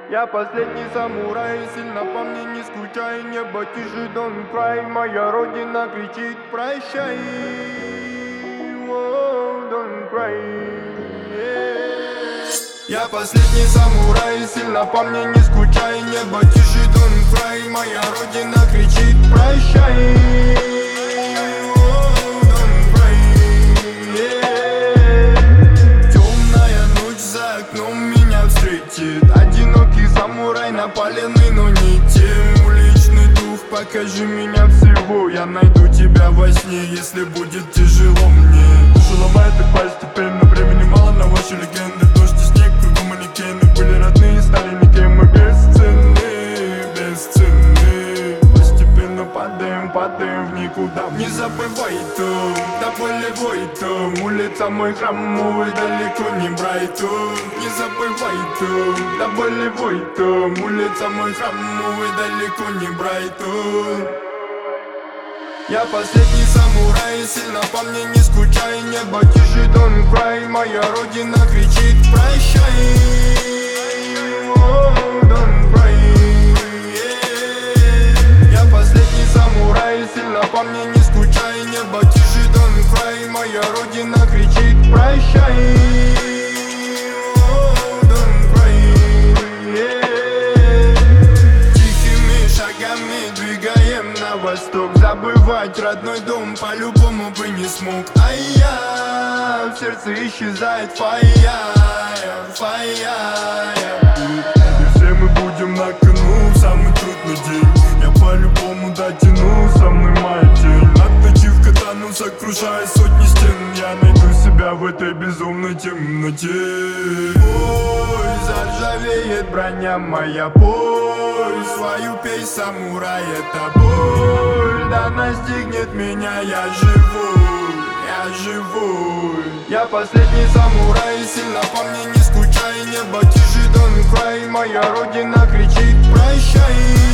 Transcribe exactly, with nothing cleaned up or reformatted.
Я последний самурай, сильно по мне не скучай. Небо тише, don't cry, моя родина кричит прощай. Oh, don't cry, yeah. Я последний самурай, сильно по мне не скучай. Небо тише, don't cry, моя родина кричит прощай. Oh, don't cry, yeah. Темная ночь за окном меня встретит. Одинокий самурай, напаленный, но не тем. Уличный дух, покажи меня всего. Я найду тебя во сне, если будет тяжело мне. Душу ломает так постепенно, времени мало на ваши легенды. Дождь и снег, кругом манекены. Были родные, стали никем, мы бесценны, бесценны. Постепенно падаем, падаем в никуда. Не забывай то, да полевой то. Улица мой храм, мой далеко не Брайтон. Не забывай то, да болевой то. Улица мой храм, мой далеко не Брайтон. Я последний самурай, сильно по мне не скучай. Небо тише, don't cry, моя родина кричит прощай. Oh, don't cry, yeah. Я последний самурай, сильно по мне не скучай. Небо тише, don't cry, моя родина кричит прощай. Oh, don't cry, yeah. Тихими шагами двигаем на восток. Забывать родной дом по-любому бы не смог. А я в сердце исчезает фая, фая. И все мы будем на кону в самый трудный день. Я по-любому дотяну, со мной моя тень. Отточив катану, сокрушая сотни стен. Я найду себя в этой безумной темноте. Ой, заржавеет броня моя, пой свою песнь, самурай, это боль. Да настигнет меня, я живой, я живой. Я последний самурай, сильно по мне не скучай. Небо тише, don't cry, моя родина кричит прощай.